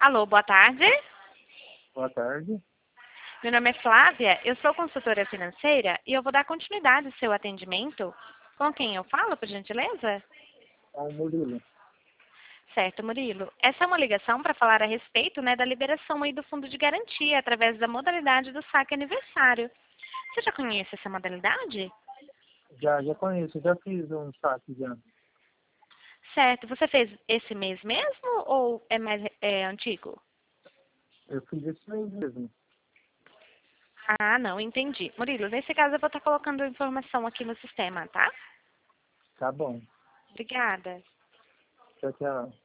Alô, boa tarde. Boa tarde. Meu nome é Flávia, eu sou consultora financeira e eu vou dar continuidade ao seu atendimento. Com quem eu falo, por gentileza? É o Murilo. Certo, Murilo. Essa é uma ligação para falar a respeito, da liberação aí do fundo de garantia através da modalidade do saque aniversário. Você já conhece essa modalidade? Já conheço, já fiz um saque já. Certo. Você fez esse mês mesmo ou é mais antigo? Eu fiz isso aí mesmo. Ah, não, entendi. Murilo, nesse caso eu vou estar colocando a informação aqui no sistema, tá? Tá bom. Obrigada. Tchau, tchau.